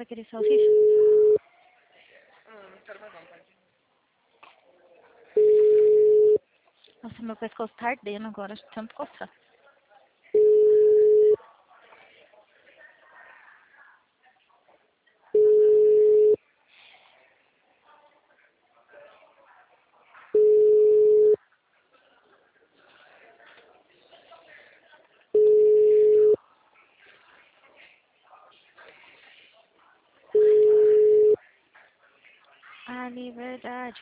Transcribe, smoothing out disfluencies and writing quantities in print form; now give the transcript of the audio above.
Vai querer salsicha? Não quero mais não, tadinho. Nossa, meu pescoço tá ardendo agora, de tanto coçar. A liberdade